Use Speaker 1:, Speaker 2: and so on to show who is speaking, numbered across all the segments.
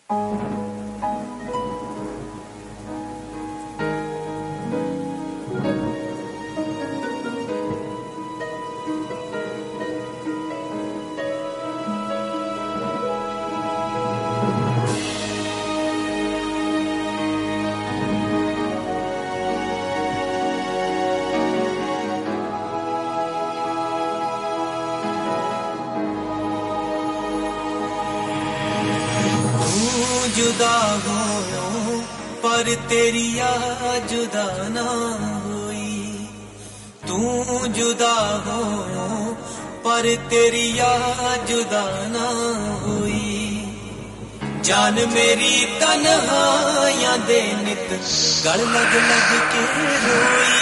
Speaker 1: जुदा हो पर तेरी याद जुदा ना हुई, तू जुदा हो पर तेरी याद जुदा ना हुई। जान मेरी तन्हाइयां दे नित गल लग लग के रोई।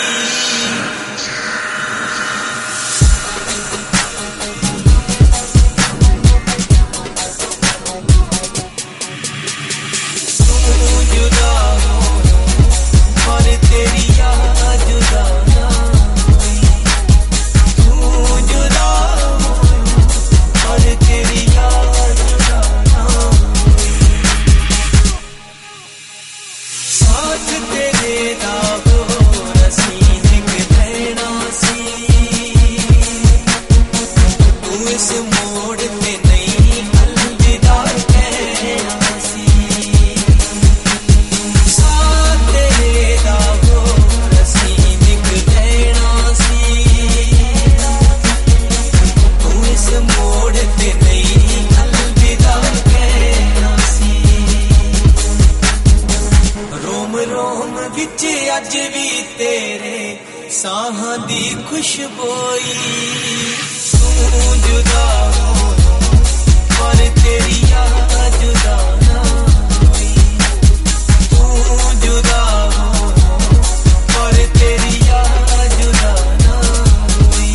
Speaker 1: अज भी तेरे साहां दी खुशबोई, तू जुदा हो पर तेरी याद जुदा ना हुई, तू जुदा हो पर तेरी याद जुदा ना हुई।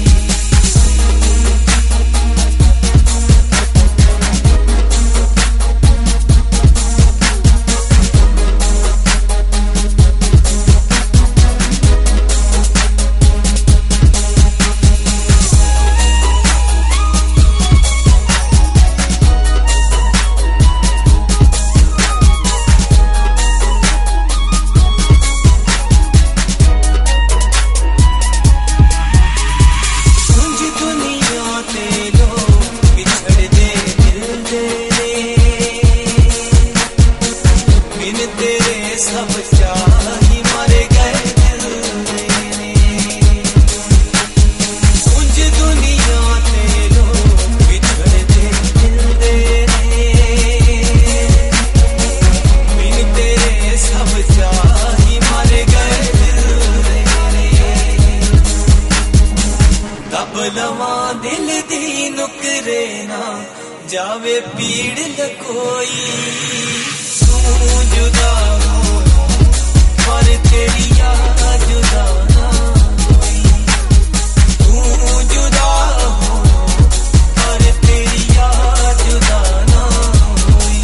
Speaker 1: दिल दी नुकरे ना जावे पीड़ न कोई, तू जुदा हो पर तेरी याद जुदा ना हुई, तू जुदा हो पर तेरी याद जुदा ना हुई।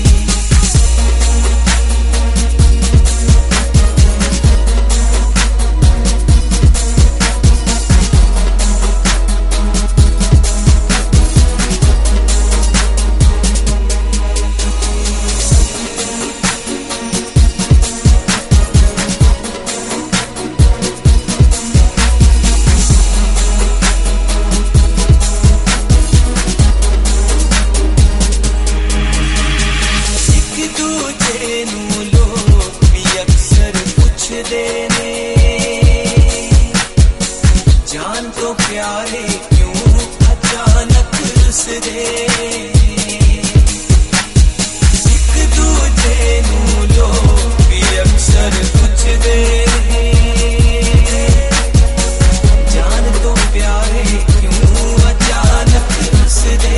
Speaker 1: जान तो प्यारे क्यों अचानक रुसदे, एक दूजे नू लोग भी अक्सर पुछदे, जान तो प्यारे क्यों अचानक रुसदे।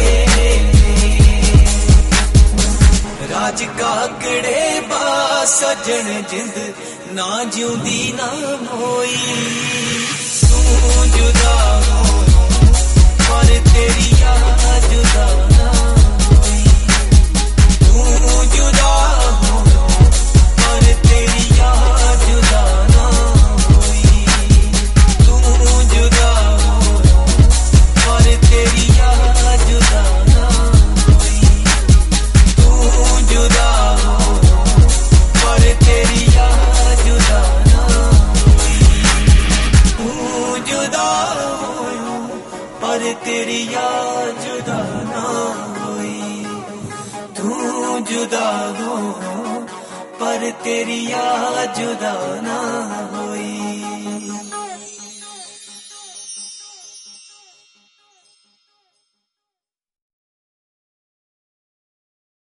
Speaker 1: राज काकड़े बा सजन जिंद ना जिउंदी ना मोई, तू जुदा हो पर तेरी याद जुदा ना हुई, तू जुदा हो पर तेरी याद जुदा ना हुई, तू जुदा हो पर तेरी याद जुदा ना हुई, तू तेरी याद जुदा ना होई। तू जुदा हो पर तेरी याद जुदा ना होई।